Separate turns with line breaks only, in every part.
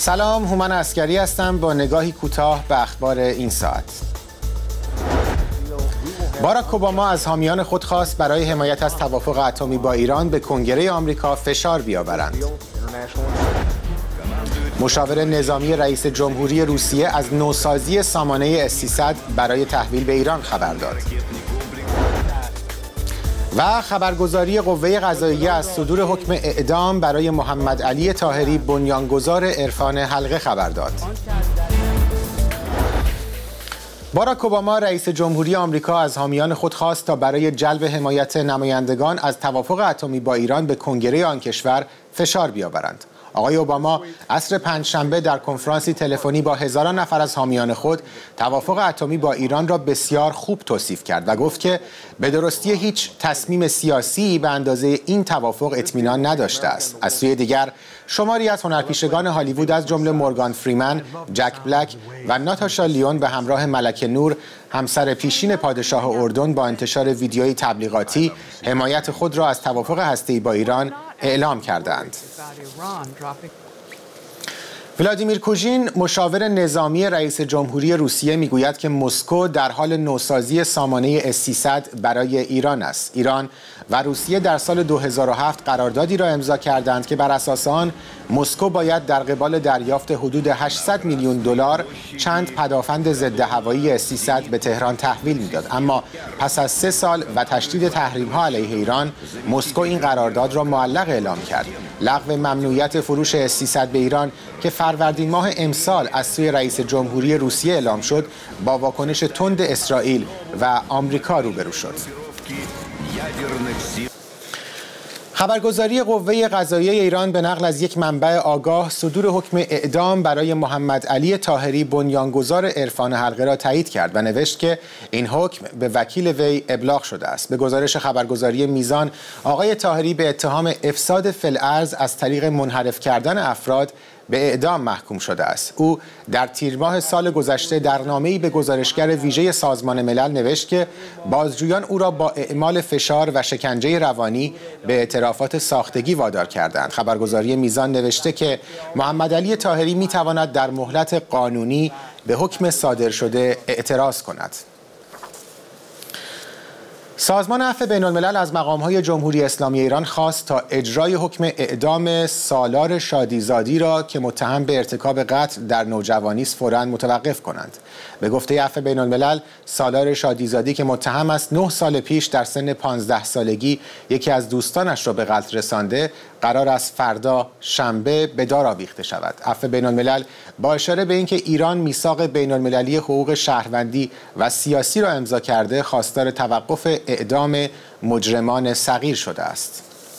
سلام، هومن عسکری هستم با نگاهی کوتاه به اخبار این ساعت. باراک اوباما از حامیان خود خواست برای حمایت از توافق اتمی با ایران به کنگره آمریکا فشار بیاورند. مشاور نظامی رئیس جمهوری روسیه از نوسازی سامانه S-300 برای تحویل به ایران خبر داد. و خبرگزاری قوه قضاییه از صدور حکم اعدام برای محمد علی طاهری بنیانگذار عرفان حلقه خبر داد. باراک اوباما رئیس جمهوری آمریکا از حامیان خود خواست تا برای جلب حمایت نمایندگان از توافق اتمی با ایران به کنگره آن کشور فشار بیاورند. آقای اوباما عصر پنجشنبه در کنفرانسی تلفنی با هزاران نفر از حامیان خود توافق اتمی با ایران را بسیار خوب توصیف کرد و گفت که به درستی هیچ تصمیم سیاسی به اندازه این توافق اطمینان نداشته است. از سوی دیگر شماری از هنرپیشگان هالیوود از جمله مورگان فریمن، جک بلک و ناتاشا لیون به همراه ملکه نور همسر پیشین پادشاه اردن با انتشار ویدیویی تبلیغاتی حمایت خود را از توافق هسته‌ای با ایران اعلام کردند. ولادیمیر کوژین مشاور نظامی رئیس جمهوری روسیه میگوید که مسکو در حال نوسازی سامانه S-300 برای ایران است. ایران و روسیه در سال 2007 قراردادی را امضا کردند که بر اساس آن مسکو باید در قبال دریافت حدود 800 میلیون دلار چند پدافند ضد هوایی S-300 به تهران تحویل میداد. اما پس از 3 سال و تشدید تحریم‌ها علیه ایران، مسکو این قرارداد را معلق اعلام کرد. لغو ممنوعیت فروش S-300 به ایران که فروردین ماه امسال از سوی رئیس جمهوری روسیه اعلام شد، با واکنش تند اسرائیل و آمریکا روبرو شد. خبرگزاری قوه قضاییه ایران به نقل از یک منبع آگاه صدور حکم اعدام برای محمد علی طاهری بنیانگذار عرفان حلقه را تایید کرد و نوشت که این حکم به وکیل وی ابلاغ شده است. به گزارش خبرگزاری میزان، آقای طاهری به اتهام افساد فی الارض از طریق منحرف کردن افراد به اعدام محکوم شده است. او در تیر ماه سال گذشته در نامه‌ای به گزارشگر ویژه سازمان ملل نوشت که بازجویان او را با اعمال فشار و شکنجه روانی به اعترافات ساختگی وادار کردند. خبرگزاری میزان نوشته که محمد علی طاهری می‌تواند در مهلت قانونی به حکم صادر شده اعتراض کند. سازمان عفو بین‌الملل از مقام‌های جمهوری اسلامی ایران خواست تا اجرای حکم اعدام سالار شادیزادی را که متهم به ارتکاب قتل در نوجوانی است فوراً متوقف کنند. به گفته عفو بین‌الملل، سالار شادیزادی که متهم است 9 سال پیش در سن 15 سالگی یکی از دوستانش را به قتل رسانده، قرار است فردا شنبه به دار آویخته شود. عفو بین‌الملل با اشاره به اینکه ایران میثاق بین‌المللی حقوق شهروندی و سیاسی را امضا کرده، خواستار توقف اعدام مجرمان صغیر شده است.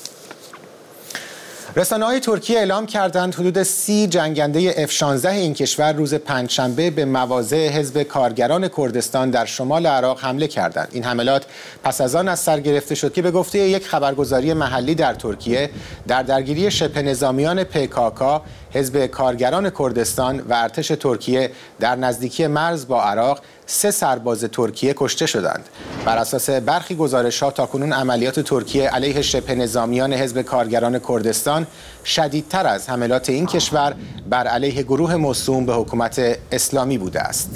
رسانه‌های ترکیه اعلام کردند حدود 30 جنگنده F-16 این کشور روز پنجشنبه به مواضع حزب کارگران کردستان در شمال عراق حمله کردند. این حملات پس از آن از سر گرفته شد که به گفته یک خبرگزاری محلی در ترکیه در درگیری شبه نظامیان PKK، حزب کارگران کردستان و ارتش ترکیه در نزدیکی مرز با عراق 3 سرباز ترکیه کشته شدند. بر اساس برخی گزارش‌ها تاکنون عملیات ترکیه علیه شبه نظامیان حزب کارگران کردستان شدیدتر از حملات این کشور بر علیه گروه موسوم به حکومت اسلامی بوده است.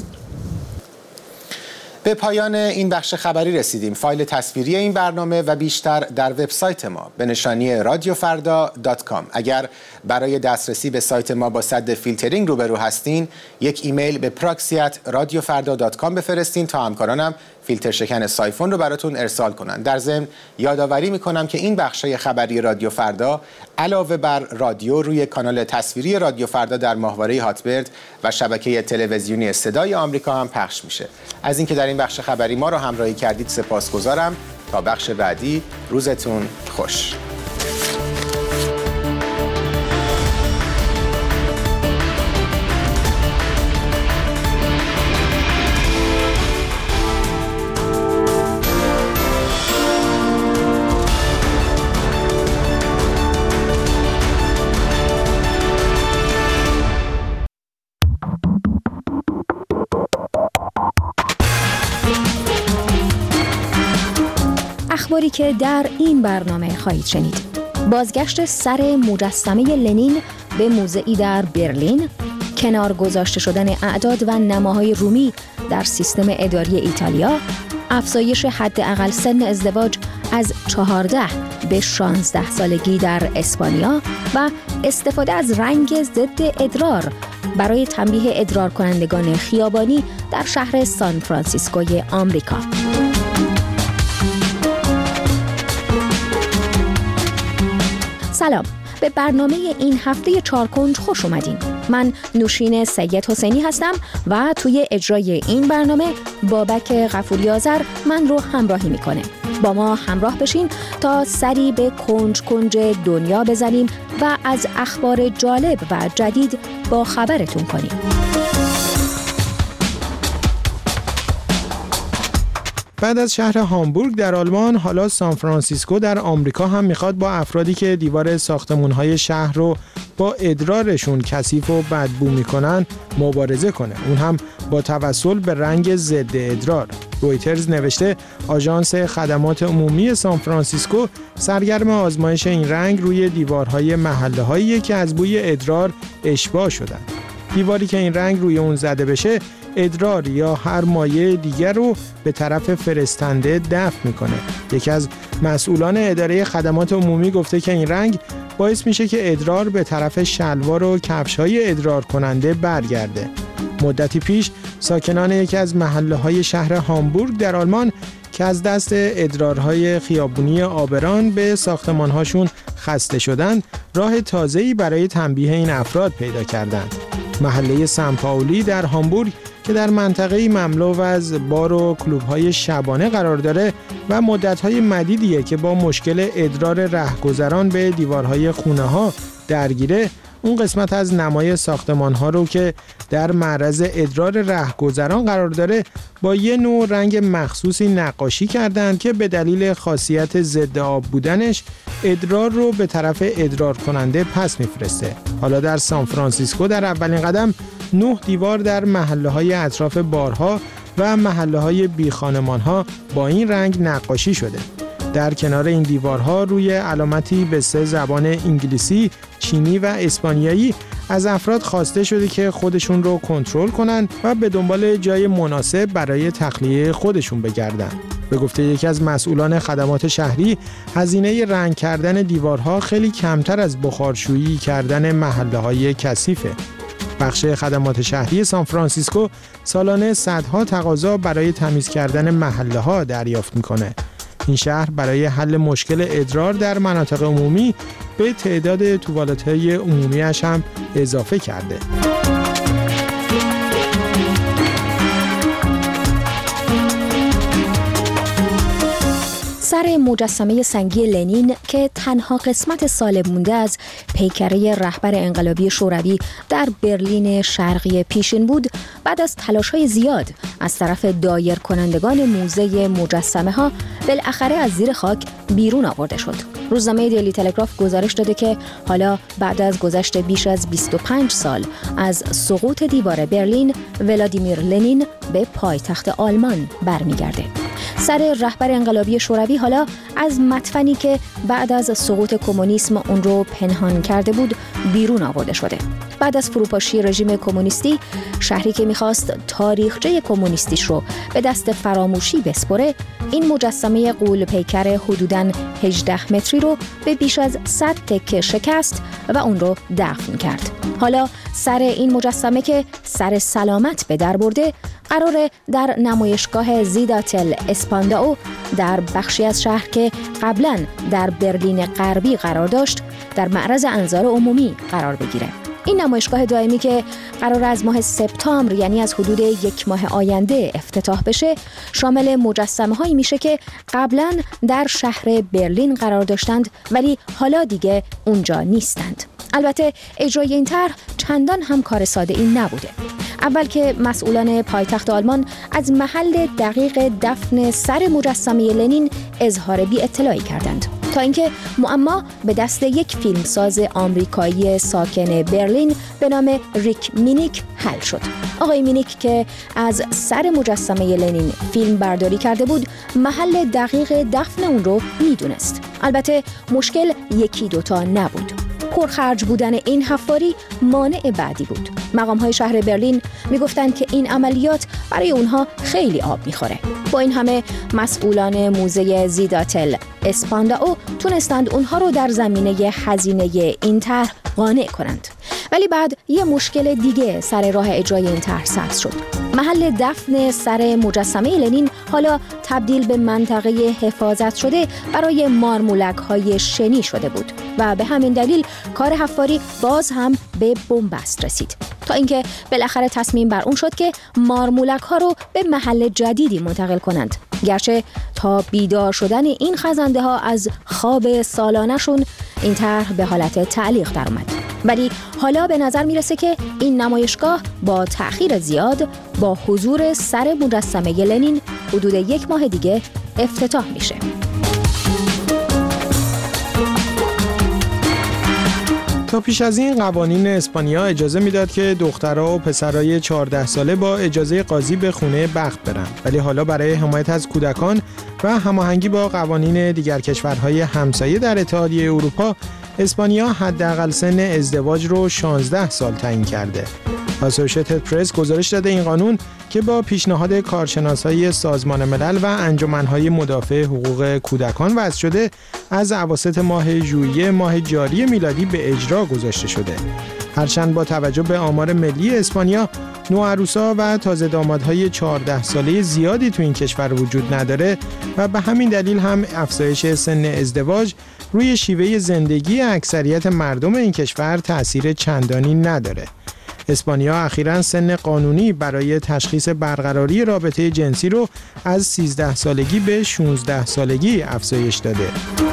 به پایان این بخش خبری رسیدیم. فایل تصویری این برنامه و بیشتر در وبسایت ما به نشانی radiofarda.com. اگر برای دسترسی به سایت ما با سد فیلترینگ روبرو هستین، یک ایمیل به proxy@radiofarda.com بفرستین تا همکارانم فیلتر شکن سایفون رو براتون ارسال کنن. در ضمن یادآوری میکنم که این بخشای خبری رادیو فردا علاوه بر رادیو روی کانال تصویری رادیو فردا در ماهواره هاتبرد و شبکه تلویزیونی صدای آمریکا هم پخش میشه. از اینکه در این بخش خبری ما رو همراهی کردید سپاسگزارم. تا بخش بعدی، روزتون خوش.
اخباری که در این برنامه خواهید شنید. بازگشت سر مجسمه لنین به موزه‌ای در برلین، کنار گذاشته شدن اعداد و نماهای رومی در سیستم اداری ایتالیا، افزایش حداقل سن ازدواج از 14 به 16 سالگی در اسپانیا و استفاده از رنگ ضد ادرار برای تنبیه ادرار کنندگان خیابانی در شهر سان فرانسیسکوی آمریکا. سلام، به برنامه این هفته چارکنج خوش اومدین. من نوشین سید حسینی هستم و توی اجرای این برنامه بابک غفوری آذر من رو همراهی میکنه. با ما همراه بشین تا سری به کنج کنج دنیا بزنیم و از اخبار جالب و جدید با خبرتون کنیم.
بعد از شهر هامبورگ در آلمان، حالا سان فرانسیسکو در آمریکا هم میخواد با افرادی که دیوار ساختمان‌های شهر رو با ادرارشون کثیف و بدبو میکنن مبارزه کنه، اون هم با توسل به رنگ ضد ادرار. رویترز نوشته آژانس خدمات عمومی سان فرانسیسکو سرگرم آزمایش این رنگ روی دیوارهای محله‌هایی که از بوی ادرار اشباع شدن. دیواری که این رنگ روی اون زده بشه ادرار یا هر مایع دیگر رو به طرف فرستنده دفع میکنه. یکی از مسئولان اداره خدمات عمومی گفته که این رنگ باعث میشه که ادرار به طرف شلوار و کفش‌های ادرار کننده برگرده. مدتی پیش ساکنان یکی از محله‌های شهر هامبورگ در آلمان که از دست ادرارهای خیابونی عابران به ساختمان‌هاشون خسته شدند، راه تازه‌ای برای تنبیه این افراد پیدا کردند. محله سن پائولی در هامبورگ که در منطقه‌ای مملو از بار و کلوب‌های شبانه قرار داره و مدت‌های مدیدیه که با مشکل ادرار رهگذران به دیوارهای خونه‌ها درگیره، اون قسمت از نمای ساختمان‌ها رو که در معرض ادرار رهگذران قرار داره با یه نوع رنگ مخصوصی نقاشی کردند که به دلیل خاصیت ضد آب بودنش ادرار رو به طرف ادرار کننده پس میفرسته. حالا در سان فرانسیسکو در اولین قدم 9 دیوار در محله‌های اطراف بارها و محله‌های بی‌خانمان‌ها با این رنگ نقاشی شده. در کنار این دیوارها روی علامتی به 3 زبان انگلیسی، چینی و اسپانیایی از افراد خواسته شده که خودشون رو کنترل کنن و به دنبال جای مناسب برای تخلیه خودشون بگردن. به گفته یکی از مسئولان خدمات شهری، هزینه رنگ کردن دیوارها خیلی کمتر از بخارشویی کردن محله‌های کثیفه. بخش خدمات شهری سان فرانسیسکو سالانه صدها تقاضا برای تمیز کردن محله‌ها دریافت میکنه. این شهر برای حل مشکل ادرار در مناطق عمومی به تعداد توالت‌های عمومی‌اش هم اضافه کرده.
سر مجسمه سنگی لنین که تنها قسمت سالم مونده از پیکره رهبر انقلابی شوروی در برلین شرقی پیشین بود، بعد از تلاش‌های زیاد از طرف دایر کنندگان موزه مجسمه ها بالاخره از زیر خاک بیرون آورده شد. روزنامه دیلی تلگراف گزارش داده که حالا بعد از گذشت بیش از 25 سال از سقوط دیوار برلین، ولادیمیر لنین به پایتخت آلمان برمیگرده. سر رهبر انقلابی شوروی حالا از مدفنی که بعد از سقوط کمونیسم اون رو پنهان کرده بود بیرون آورده شده. بعد از فروپاشی رژیم کمونیستی، شهری که می‌خواست تاریخچه کمونیستیش رو به دست فراموشی بسپره، این مجسمه غول پیکر حدوداً 18 متری رو به بیش از 100 تکه شکست و اون رو دفن کرد. حالا سر این مجسمه که سر سلامت به در برده، قراره در نمایشگاه زیداتل اسپانداو در بخشی از شهر که قبلاً در برلین غربی قرار داشت، در معرض انظار عمومی قرار بگیره. این نمایشگاه دائمی که قرار از ماه سپتامبر، یعنی از حدود 1 ماه آینده افتتاح بشه، شامل مجسمه هایی میشه که قبلاً در شهر برلین قرار داشتند ولی حالا دیگه اونجا نیستند. البته اجرای این طرح چندان هم کار ساده این نبوده. اول که مسئولان پایتخت آلمان از محل دقیق دفن سر مجسمه لنین اظهار بی اطلاعی کردند. تا اینکه معما به دست یک فیلمساز آمریکایی ساکن برلین به نام ریک مینیک حل شد. آقای مینیک که از سر مجسمه لنین فیلم برداری کرده بود، محل دقیق دفن اون رو میدونست. البته مشکل یکی دوتا نبود. پرخرج بودن این حفاری مانع بعدی بود. مقام‌های شهر برلین میگفتند که این عملیات برای اونها خیلی آب میخوره. با این همه مسئولان موزه زیداتل اسپانداو تونستند اونها رو در زمینه هزینه این طرح قانع کنند. ولی بعد یه مشکل دیگه سر راه اجرای این طرح سبز شد. محل دفن سر مجسمه لنین حالا تبدیل به منطقه حفاظت شده برای مارمولک‌های شنی شده بود و به همین دلیل کار حفاری باز هم به بنبست رسید، تا اینکه بالاخره تصمیم بر اون شد که مارمولک‌ها رو به محل جدیدی منتقل کنند. گرچه تا بیدار شدن این خزنده ها از خواب سالانشون این طرح به حالت تعلیق در اومد، ولی حالا به نظر میرسه که این نمایشگاه با تأخیر زیاد با حضور سر مجسمه لنین حدود 1 ماه دیگه افتتاح میشه.
تا پیش از این قوانین اسپانیا اجازه میداد که دخترها و پسرای 14 ساله با اجازه قاضی به خونه بخت برن، ولی حالا برای حمایت از کودکان و هماهنگی با قوانین دیگر کشورهای همسایه در اتحادیه اروپا، اسپانیا حداقل سن ازدواج رو 16 سال تعیین کرده. اسوسییتد پرس گزارش داده این قانون که با پیشنهاد کارشناسای سازمان ملل و انجمنهای مدافع حقوق کودکان وضع شده، از اواسط ماه ژوئیه ماه جاری میلادی به اجرا گذاشته شده. هرچند با توجه به آمار ملی اسپانیا، نوعروسا و تازه دامادهای 14 ساله زیادی تو این کشور وجود نداره و به همین دلیل هم افزایش سن ازدواج روی شیوه زندگی اکثریت مردم این کشور تأثیر چندانی نداره. اسپانیا اخیراً سن قانونی برای تشخیص برقراری رابطه جنسی رو از 13 سالگی به 16 سالگی افزایش داده.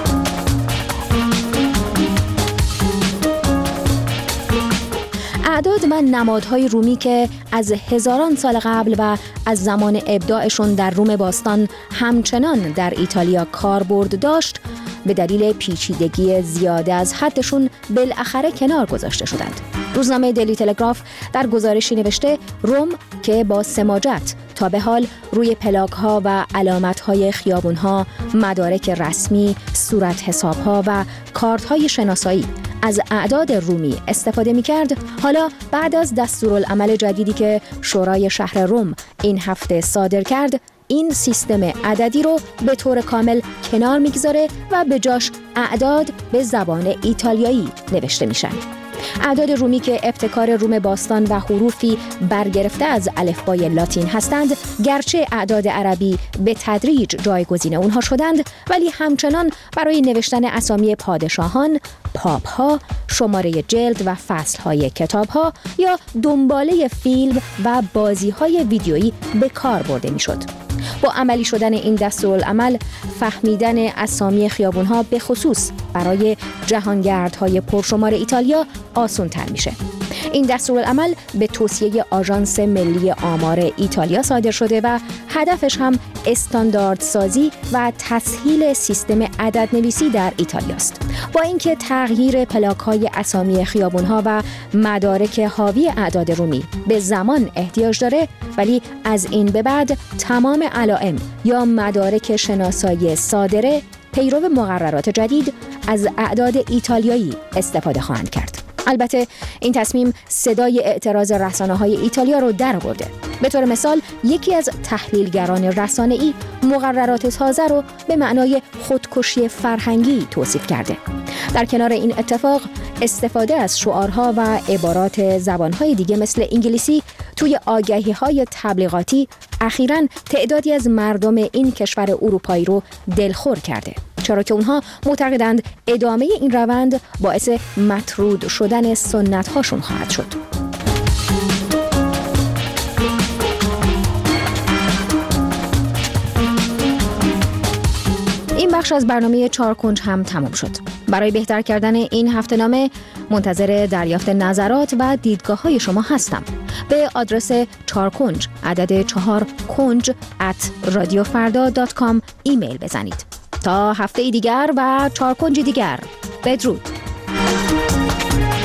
اعداد و نمادهای رومی که از هزاران سال قبل و از زمان ابداعشون در روم باستان همچنان در ایتالیا کاربرد داشت، به دلیل پیچیدگی زیاده از حدشون بالاخره کنار گذاشته شدند. روزنامه دیلی تلگراف در گزارشی نوشته روم که با سماجت تا به حال روی پلاک‌ها و علامت‌های خیابون‌ها، مدارک رسمی، صورت حساب‌ها و کارت‌های شناسایی از اعداد رومی استفاده می‌کرد، حالا بعد از دستورالعمل جدیدی که شورای شهر روم این هفته صادر کرد، این سیستم عددی رو به طور کامل کنار میگذاره و به جاش اعداد به زبان ایتالیایی نوشته میشن. اعداد رومی که ابتکار روم باستان و حروفی برگرفته از الفبای لاتین هستند، گرچه اعداد عربی به تدریج جایگزین اونها شدند، ولی همچنان برای نوشتن اسامی پادشاهان، پاپ‌ها، شماره جلد و فصل‌های کتاب‌ها یا دنباله فیلم و بازی‌های ویدیویی به کار برده می‌شد. با عملی شدن این دستورالعمل، فهمیدن اسامی خیابون‌ها به خصوص برای جهانگردهای پرشمار ایتالیا آسان‌تر میشه. این دستورالعمل به توصیه آژانس ملی آمار ایتالیا صادر شده و هدفش هم استانداردسازی و تسهیل سیستم عددنویسی در ایتالیا است. با اینکه تغییر پلاک‌های اسامی خیابون‌ها و مدارک حاوی اعداد رومی به زمان احتیاج داره، ولی از این به بعد تمام علائم یا مدارک شناسایی صادره پیرو مقررات جدید از اعداد ایتالیایی استفاده خواهند کرد. البته این تصمیم صدای اعتراض رسانه‌های ایتالیا رو درآورده. به طور مثال یکی از تحلیلگران رسانه‌ای مقررات تازه رو به معنای خودکشی فرهنگی توصیف کرده. در کنار این اتفاق، استفاده از شعارها و عبارات زبان‌های دیگه مثل انگلیسی توی آگهی‌های تبلیغاتی اخیراً تعدادی از مردم این کشور اروپایی رو دلخور کرده، چرا که اونها معتقدند ادامه این روند باعث مطرود شدن سنت‌هاشون خواهد شد. این بخش از برنامه 4 کنج هم تمام شد. برای بهتر کردن این هفته‌نامه منتظر دریافت نظرات و دیدگاه‌های شما هستم. به آدرس 4 کنج عدد 4 کنج @radiofarda.com ایمیل بزنید. تا هفته دیگر و چارکنج دیگر، بدرود.